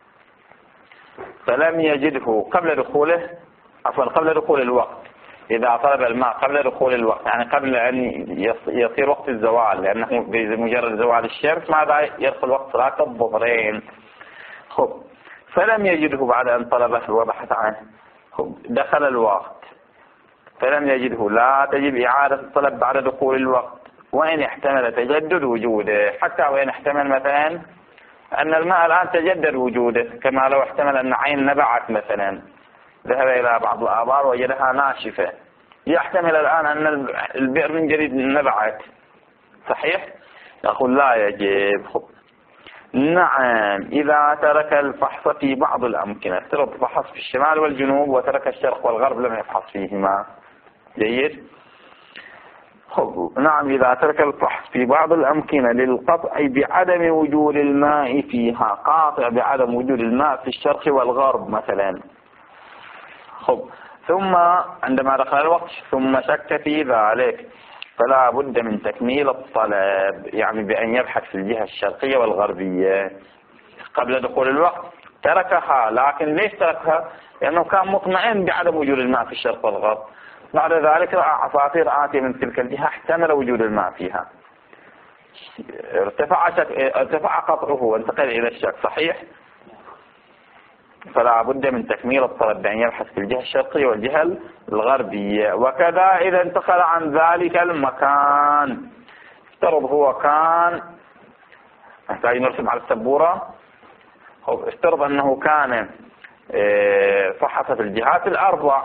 فلم يجده قبل دخوله عفوا قبل دخول الوقت. إذا طلب الماء قبل دخول الوقت يعني قبل أن يصير وقت الزوال، لأنه بمجرد زوال الشمس ماذا يدخل وقت صلاة الظهرين. خب فلم يجده بعد أن طلبه وبحث عنه. خب دخل الوقت فلم يجده، لا تجب إعادة الطلب بعد دخول الوقت وإن احتمل تجدد وجوده. حتى وإن احتمل مثلا أن الماء الآن تجدد وجوده، كما لو احتمل أن عين نبعت مثلا، ذهب إلى بعض الآبار وجدها ناشفة، يحتمل الآن أن البئر من جديد نبعت. صحيح؟ يقول لا يجب. نعم إذا ترك الفحص في بعض الأمكنة، افترض فحص في الشمال والجنوب وترك الشرق والغرب لم يفحص فيهما. جيد؟ خب نعم، إذا ترك الفحص في بعض الأمكنة للقطع بعدم وجود الماء فيها، قاطع بعدم وجود الماء في الشرق والغرب مثلا. خب ثم عندما دخل الوقت ثم شك في ذلك فلا بد من تكميل الطلب، يعني بأن يبحث في الجهة الشرقية والغربية. قبل دخول الوقت تركها، لكن ليش تركها؟ لأنه كان مطمئن بعدم وجود الماء في الشرق والغرب. بعد ذلك رأى عصافير آتية من تلك الجهة احتمل وجود الماء فيها، ارتفع شك... ارتفع قطعه وانتقل إلى الشك، صحيح؟ فلا بد من تكميل الطلب بأن يبحث في الجهة الشرقية والجهة الغربية. وكذا إذا انتقل عن ذلك المكان، افترض هو كان، نحتاج نرسم على السبورة. افترض أنه كان فحص في الجهات الأربع،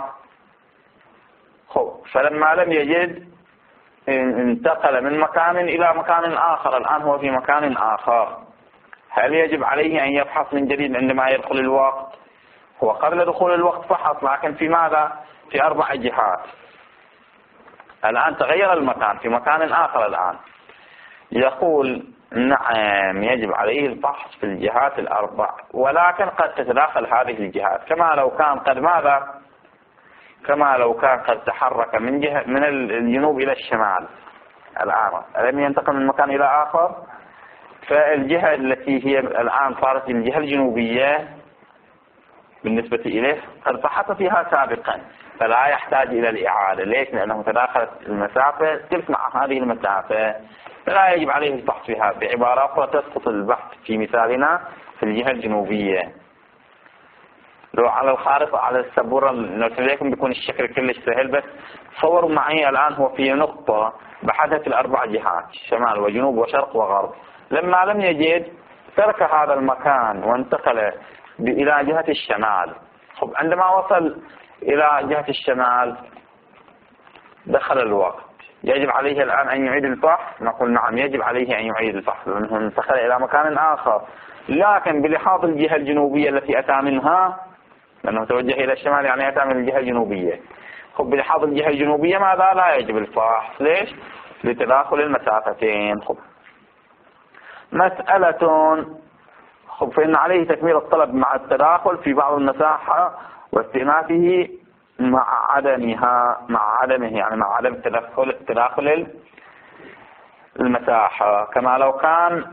فلما لم يجد انتقل من مكان إلى مكان آخر، الآن هو في مكان آخر. هل يجب عليه أن يفحص من جديد عندما يدخل الوقت؟ هو قبل دخول الوقت فحص، لكن في ماذا؟ في أربع جهات. الآن تغير المكان، في مكان آخر الآن. يقول نعم يجب عليه الفحص في الجهات الأربع، ولكن قد تتداخل هذه الجهات، كما لو كان قد ماذا؟ كما لو كان قد تحرك من جهة من الجنوب إلى الشمال. الآن لم ينتقل من مكان إلى آخر، فالجهة التي هي الآن صارت الجهة الجنوبية بالنسبة إليه قد فحص فيها سابقا، فلا يحتاج إلى الإعادة. ليش؟ لأنه تداخلت المسافة تلك مع هذه المسافة، فلا يجب عليه البحث فيها. بعبارة أخرى تسقط البحث في مثالنا في الجهة الجنوبية. لو على الخارطة على السبورة نرسل لكم بيكون الشكل كلش سهل، بس تصوروا معي الآن هو في نقطة بحثت الأربع جهات، شمال وجنوب وشرق وغرب. لما لم يجد ترك هذا المكان وانتقل إلى جهة الشمال. خب عندما وصل إلى جهة الشمال دخل الوقت، يجب عليه الآن أن يعيد الفحص؟ نقول نعم يجب عليه أن يعيد الفحص لأنه انتقل إلى مكان آخر، لكن بلحاظ الجهة الجنوبية التي أتى منها، لأنه توجه إلى الشمال يعني أتى من الجهة الجنوبية. خب بلحاظ الجهة الجنوبية ماذا؟ لا يجب الفحص. ليش؟ لتداخل المسافتين. خب مسألة خب فإن عليه تكميل الطلب مع التداخل في بعض المساحة واستئنافه مع عدمها مع عدمه يعني مع عدم التداخل التداخل المساحة، كما لو كان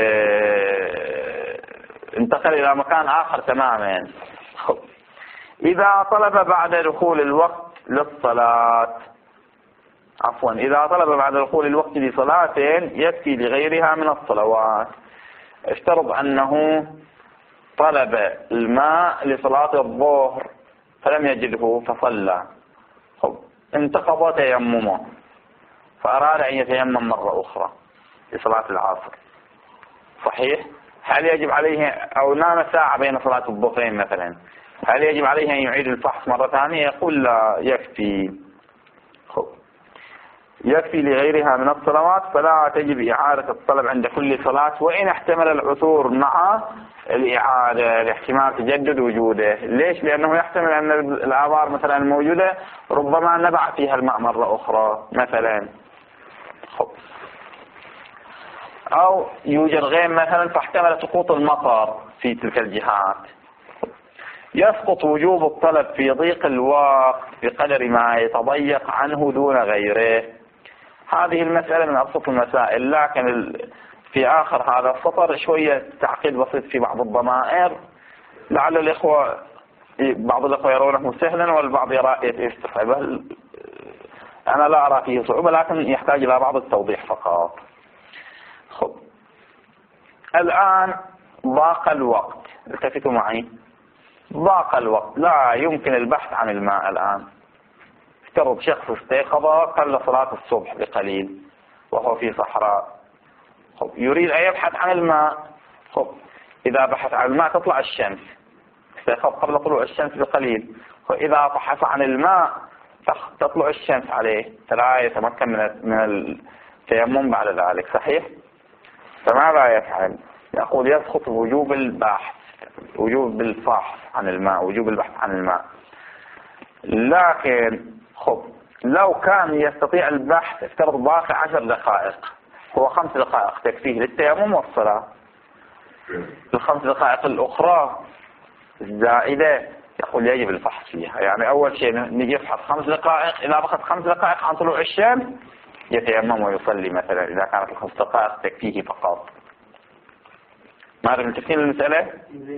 انتقل إلى مكان آخر تماما. خب إذا طلب بعد دخول الوقت للصلاة عفوا إذا طلب بعد دخول الوقت لصلاة يكفي لغيرها من الصلوات. افترض أنه طلب الماء لصلاة الظهر فلم يجده فصلى، خب انتقض تيممه فأراد أن يتيمم مرة أخرى لصلاة العصر، صحيح؟ هل يجب عليه، أو نام ساعة بين صلاة الظهرين مثلا، هل يجب عليه أن يعيد الفحص مرة ثانية؟ يقول لا يكفي. خب يكفي لغيرها من الصلوات، فلا تجب إعادة الطلب عند كل صلاة وإن احتمل العثور مع الإعادة لاحتمال تجدد وجوده. ليش؟ لأنه يحتمل أن الآبار مثلا الموجودة ربما نبع فيها الماء مرة أخرى مثلا، خب. أو يوجد غيم مثلا فاحتمل سقوط المطر في تلك الجهات. يسقط وجوب الطلب في ضيق الوقت بقدر ما يتضيق عنه دون غيره. هذه المسألة من أبسط المسائل، لكن في آخر هذا السطر شوية تعقيد بسيط في بعض الضمائر، لعل الإخوة بعض الإخوة يرونه سهلا والبعض يرى يستحبه. أنا لا أرى فيه صعوبة، لكن يحتاج إلى بعض التوضيح فقط. خب الآن ضاق الوقت، التفتوا معي، ضاق الوقت لا يمكن البحث عن الماء الآن. افترض شخص استيقظ قبل صلاة الصبح بقليل وهو في صحراء، خب يريد أن يبحث عن الماء. خب إذا بحث عن الماء تطلع الشمس، استيقظ قبل طلوع الشمس بقليل، وإذا بحث عن الماء تطلع الشمس عليه، فلا يتمكن من التيمم بعد ذلك، صحيح؟ فماذا يفعل؟ يقول يسقط وجوب البحث، وجوب الفحص عن الماء، وجوب البحث عن الماء. لكن خب لو كان يستطيع البحث افترض باقي عشر دقائق، هو خمس دقائق تكفيه للتيمم والصلاة، الخمس دقائق الأخرى الزائدة يقول يجب الفحص فيها. يعني أول شيء نجي يفحص خمس دقائق، إذا بقت خمس دقائق عن طلوع الشمس يتيمم ويصلي مثلا إذا كانت الخمس دقائق تكفيه فقط. ما أعرف متفقين المسألة؟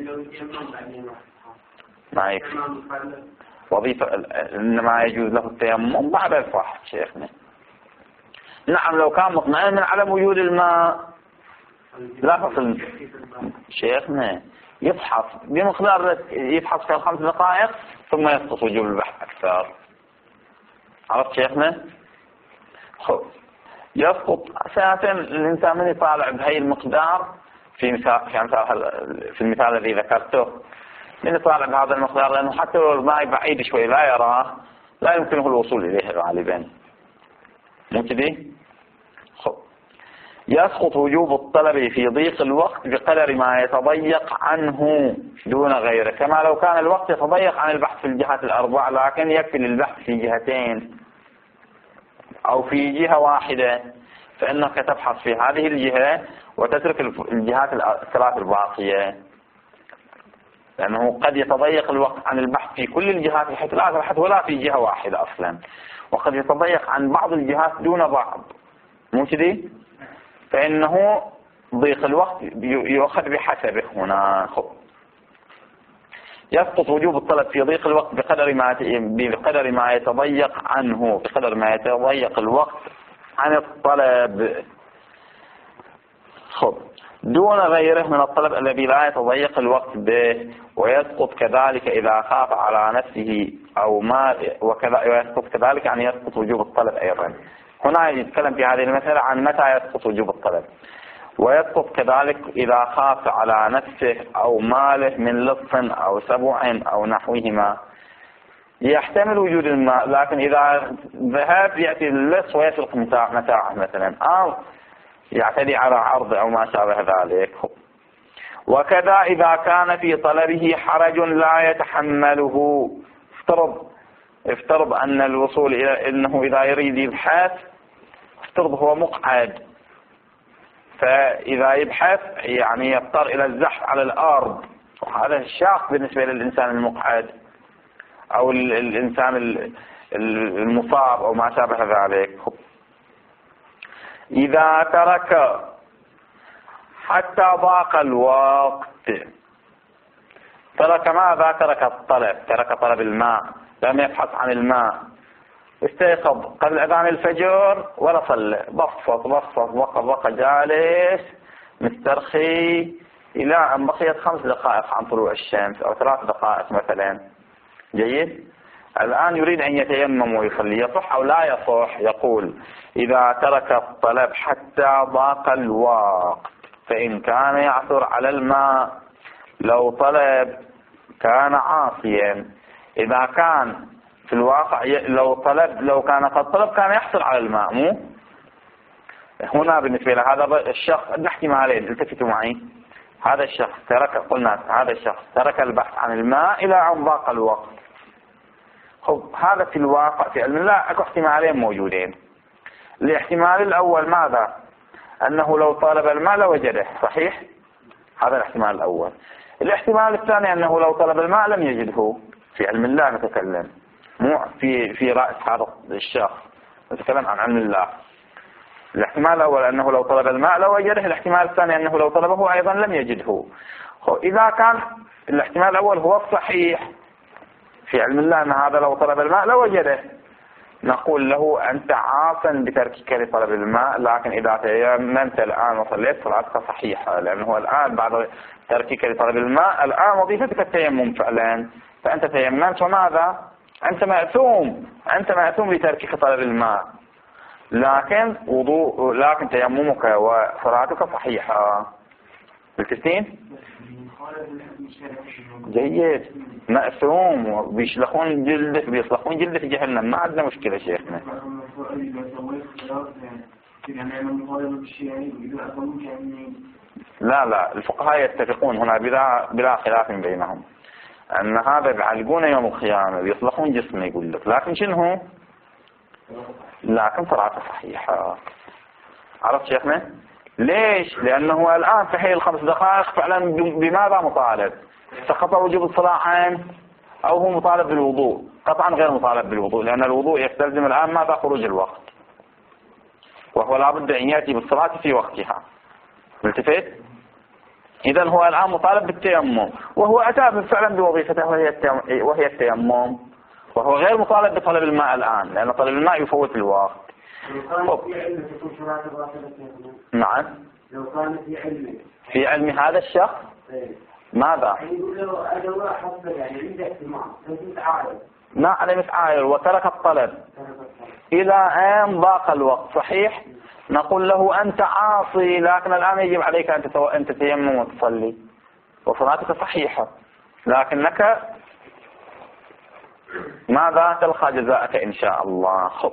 ما يكفي وظيفة، إنما يجوز له التيمم بعد الفحص شيخنا. نعم لو كان مطمئن من عدم وجود الماء لا فصل شيخنا، يفحص بمقدار يفحص في الخمس دقائق ثم يسقط وجوب البحث أكثر. عرفت شيخنا؟ خب يسقط أساسا الإنسان من يطالع بهي المقدار في مثال في المثال الذي ذكرته، من يطالع بهذا المقدار لأنه حتى لو الماء بعيد شوي لا يراه لا يمكنه الوصول إليه غالبا، مو كذي؟ خب يسقط وجوب الطلب في ضيق الوقت بقدر ما يتضيق عنه دون غيره، كما لو كان الوقت يتضيق عن البحث في الجهات الأربع لكن يكفي للبحث في جهتين أو في جهة واحدة، فإنك تبحث في هذه الجهة وتترك الجهات الثلاث الباقية، لأنه قد يتضيق الوقت عن البحث في كل الجهات بحيث لا تبحث ولا في جهة واحدة أصلا، وقد يتضيق عن بعض الجهات دون بعض، مو كذي؟ فإنه ضيق الوقت يؤخذ بحسبه هنا. خب يسقط وجوب الطلب في ضيق الوقت بقدر ما بقدر ما يتضيق عنه بقدر ما يتضيق الوقت عن الطلب. خب دون غيره من الطلب الذي لا يتضيق الوقت به، ويسقط كذلك إذا خاف على نفسه أو ما وكذا ويسقط كذلك يعني يسقط وجوب الطلب أيضا. هنا يتكلم في هذه المسألة عن متى يسقط وجوب الطلب. ويسقط كذلك إذا خاف على نفسه أو ماله من لص أو سبع أو نحوهما، يحتمل وجود الماء لكن إذا ذهب يأتي اللص ويسرق متاعه مثلا أو يعتدي على عرض أو ما شابه ذلك. وكذا إذا كان في طلبه حرج لا يتحمله، افترض افترض أن الوصول إلى أنه إذا يريد يبحث افترض هو مقعد، فإذا يبحث يعني يضطر إلى الزحف على الأرض، وهذا شاق بالنسبة للإنسان المقعد أو الإنسان المصاب أو ما شابه ذلك. إذا ترك حتى ضاق الوقت، ترك ماذا؟ ترك الطلب، ترك طلب الماء، لم يبحث عن الماء، استيقظ قبل أذان الفجر ولا صلى، بصت بصت بقى بقى جالس مسترخي إلى أن بقيت خمس دقائق عن طلوع الشمس أو ثلاث دقائق مثلا. جيد؟ الآن يريد أن يتيمم ويصلي، يصح أو لا يصح؟ يقول إذا ترك الطلب حتى ضاق الوقت فإن كان يعثر على الماء لو طلب كان عاصيا. إذا كان في الواقع لو طلب لو كان قد طلب كان يحصل على الماء، مو هنا بالنسبة لهذا الشخص احتمالين التفتوا معي. هذا الشخص ترك قلنا هذا الشخص ترك البحث عن الماء إلى أن ضاق الوقت. خب هذا في الواقع في علم الله اكو احتمالين موجودين. الاحتمال الأول ماذا؟ أنه لو طالب الماء لوجده، صحيح؟ هذا الاحتمال الأول. الاحتمال الثاني أنه لو طلب الماء لم يجده، في علم الله نتكلم، مو في في رأس هذا الشخص، نتكلم عن علم الله. الاحتمال الأول أنه لو طلب الماء لوجده، الاحتمال الثاني أنه لو طلبه أيضا لم يجده. إذا كان الاحتمال الأول هو الصحيح في علم الله أن هذا لو طلب الماء لوجده، نقول له أنت عاصا بتركك لطلب الماء، لكن إذا تيممت الآن وصليت صلاتك صحيحة، لأنه الآن بعد تركك لطلب الماء الآن وظيفتك التيمم فعلا، فأنت تيممت وماذا؟ أنت مأثوم، أنت مأثوم بتركك طلب الماء، لكن وضوء لكن تيممك وصلاتك صحيحة. بالتسليم؟ جيد. مأثوم بيشلخون جلده بيصلخون جلده في جهنم، ما عندنا مشكلة شيخنا. لا لا الفقهاء يتفقون هنا بلا بلا خلاف بينهم أن هذا بيعلقون يوم القيامة بيصلخون جسمه يقول لك، لكن شنو لكن صلاته صحيحة. عرفت شيخنا؟ ليش؟ لأنه الآن في حين الخمس دقائق فعلا بماذا مطالب؟ سقط وجوب الصلاة عنه أو هو مطالب بالوضوء؟ قطعا غير مطالب بالوضوء، لأن الوضوء يستلزم الآن ماذا؟ خروج الوقت، وهو لابد أن يأتي بالصلاة في وقتها. ملتفت؟ إذن هو الآن مطالب بالتيمم، وهو أتى فعلا بوظيفته وهي التيمم، وهو غير مطالب بطلب الماء الآن، لأن طلب الماء يفوت الوقت. نعم. لو كان في علمه في علم هذا الشخص ماذا؟ ما علم عائل وترك الطلب إلى أن ضاق الوقت، صحيح؟ نقول له أنت عاصي، لكن الآن يجب عليك أن تتيمم وتصلي وصلاتك صحيحة، لكنك ماذا؟ تلقى جزاءك إن شاء الله. خب.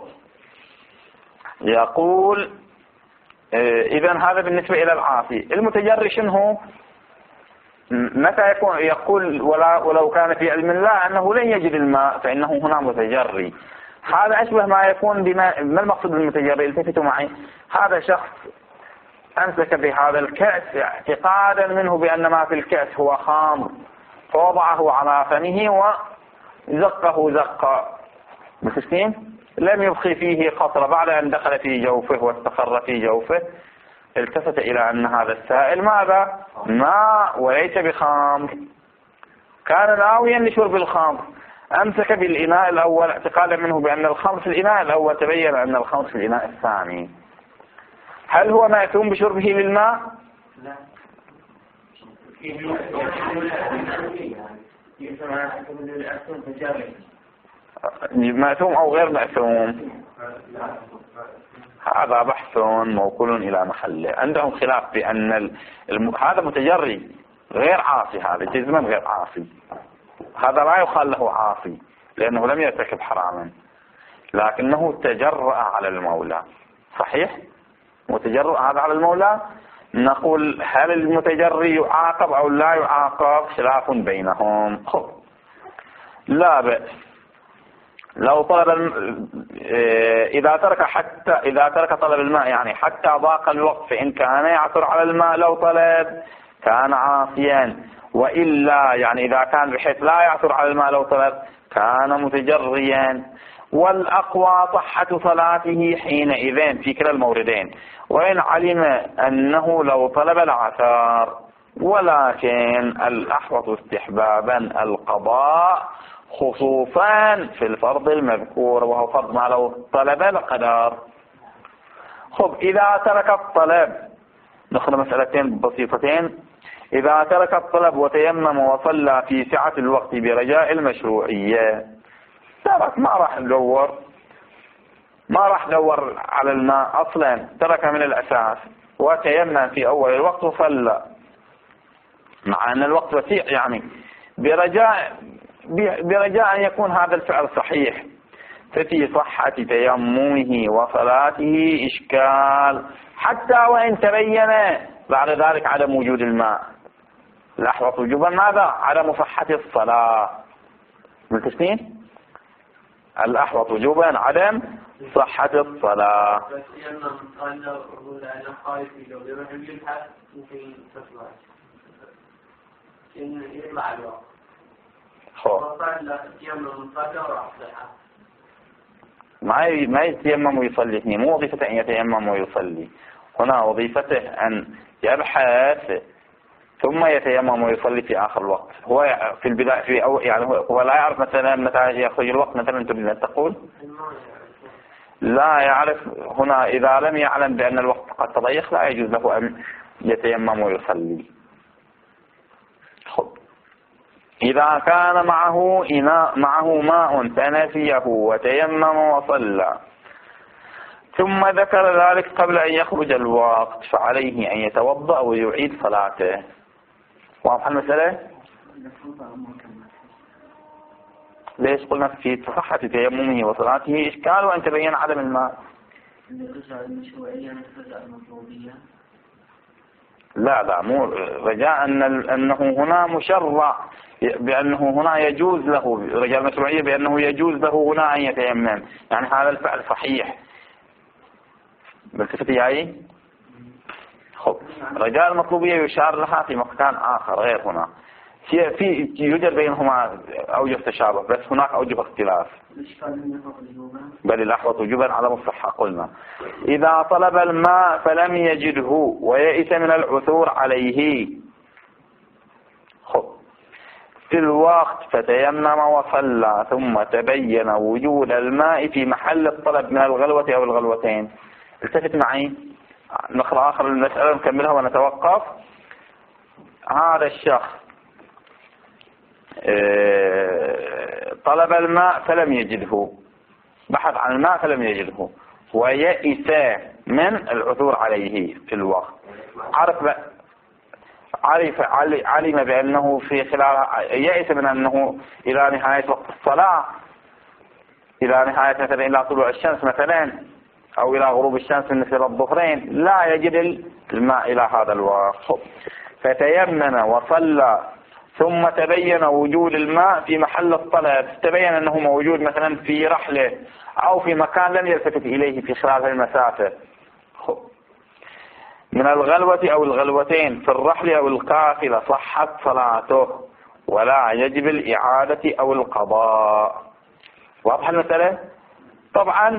يقول إذن هذا بالنسبة إلى العاصي. المتجري شنو؟ متى يكون؟ يقول ولا ولو كان في علم الله أنه لن يجد الماء فإنه هنا متجري. هذا أشبه ما يكون بما ما المقصود بالمتجري؟ التفتوا معي. هذا شخص أمسك بهذا الكأس اعتقادا منه بأن ما في الكأس هو خمر، فوضعه على فمه وزقه زقا مسكين، لم يبقي فيه قطرة. بعد أن دخل في جوفه واستقر في جوفه التفت إلى أن هذا السائل ماذا؟ ماء وليس بخمر، كان ناويا لشرب الخمر، أمسك بالإناء الأول اعتقادا منه بأن الخمر في الإناء الأول، تبين أن الخمر في الإناء الثاني. هل هو مأثوم بشربه للماء؟ لا. مأثوم أو غير مأثوم؟ هذا بحث موكول إلى محله. عندهم خلاف بأن الم... هذا متجري غير عاصي، هذا جزما غير عاصي، هذا لا يقال له عاصي لأنه لم يرتكب حراما، لكنه تجرأ على المولى. صحيح؟ متجرأ هذا على المولى. نقول هل المتجري يعاقب أو لا يعاقب؟ خلاف بينهم. خب. لا بأس لو طلب إذا ترك حتى إذا ترك طلب الماء، يعني حتى ضاق الوقت، فإن كان يعثر على الماء لو طلب كان عاصيا، وإلا يعني إذا كان بحيث لا يعثر على الماء لو طلب كان متجريا. والأقوى صحة صلاته حينئذ في كلا الموردين، وإن علم أنه لو طلب العثار، ولكن الأحوط استحبابا القضاء، خصوصا في الفرض المذكور وهو فرض ما لو طلب القدر. خب. إذا ترك الطلب، نأخذ مسألتين بسيطتين. إذا ترك الطلب وتيمم وصلى في سعة الوقت برجاء المشروعية، ترك ما راح ندور ما راح ندور على الماء أصلا، ترك من الأساس وتيمم في أول الوقت وصلى، مع أن الوقت وسيع، يعني برجاء برجاء أن يكون هذا الفعل صحيح، ففي صحة تيممه وصلاته إشكال، حتى وإن تبين بعد ذلك عدم وجود الماء. الأحوط وجوبا ماذا؟ عدم صحة الصلاة. ملتزمين؟ الأحوط وجوبا عدم صحة الصلاة. بس يلا قال له أنا خايف لو يروح يبحث ممكن تطلع إن يطلع الوقت. خو. فقال يوم فاتوا راح صحة. ما ما يتيمم ويصلي اثنين، مو وظيفته أن يتيمم ويصلي، هنا وظيفته أن يبحث ثم يتيمم ويصلي في آخر الوقت. هو في البداية في أو يعني هو لا يعرف مثلا متى يخرج الوقت، مثلا تريد أن تقول لا يعرف. هنا إذا لم يعلم بأن الوقت قد تضيق لا يجوز له أن يتيمم ويصلي. خب. إذا كان معه إناء معه ماء فنسيه وتيمم وصلى ثم ذكر ذلك قبل أن يخرج الوقت، فعليه أن يتوضأ ويعيد صلاته. واضح المسألة؟ ليش قلنا في صحة تيممه وصلاته إشكال وأن تبين عدم الماء؟ لا لا مو رجاء أن أنه هنا مشرع بأنه هنا يجوز له، رجاء المشروعية بأنه يجوز له هنا أن يتيمم، يعني هذا الفعل صحيح. بالتفتي جاي خب رجاء المطلوبية يشار لها في مكان آخر غير هنا، في يوجد بينهما أوجه تشابه بس هناك أوجه اختلاف. بل الأحوط وجوبا عدم الصحة. قلنا إذا طلب الماء فلم يجده ويئس من العثور عليه، خب في الوقت فتيمم وصلى ثم تبين وجود الماء في محل الطلب من الغلوة أو الغلوتين. التفت معي نقرأ آخر المسألة نكملها ونتوقف. هذا الشخص طلب الماء فلم يجده، بحث عن الماء فلم يجده ويئس من العثور عليه في الوقت، عرف عرف علم بأنه في خلال يئس من أنه إلى نهاية وقت الصلاة، إلى نهاية مثلا إلى طلوع الشمس مثلا أو إلى غروب الشمس مثل الظهرين لا يجد الماء إلى هذا الوقت، فتيمم وصلى ثم تبين وجود الماء في محل الطلب، تبين أنه موجود مثلا في رحلة أو في مكان لم يلتفت إليه في خلال المسافة من الغلوة أو الغلوتين في الرحل أو القافلة، صحت صلاته ولا يجب الإعادة أو القضاء. واضح المسألة؟ طبعا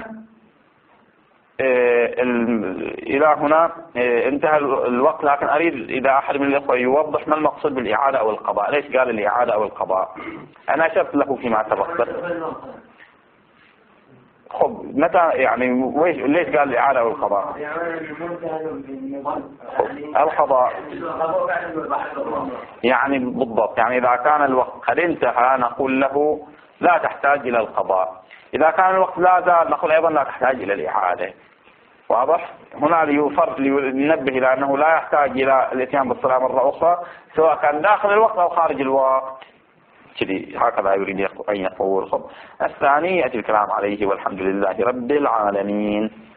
إلى هنا انتهى الوقت، لكن أريد إذا أحد من الأخوة يوضح ما المقصود بالإعادة أو القضاء، ليش قال الإعادة أو القضاء؟ أنا أشرت له فيما سبق بس خب متى يعني ليش قال الإعادة أو القضاء؟ القضاء يعني بالضبط، يعني إذا كان الوقت قد انتهى نقول له لا تحتاج إلى القضاء، إذا كان الوقت لا زال نقول أيضا لا تحتاج إلى الإعادة. واضح؟ هنا ليفرق لننبه إلى أنه لا يحتاج إلى الاتيان بالصلاة مرة أخرى سواء كان داخل الوقت أو خارج الوقت. كذي هكذا يريد أن يقول. الثاني يأتي الكلام عليه والحمد لله رب العالمين.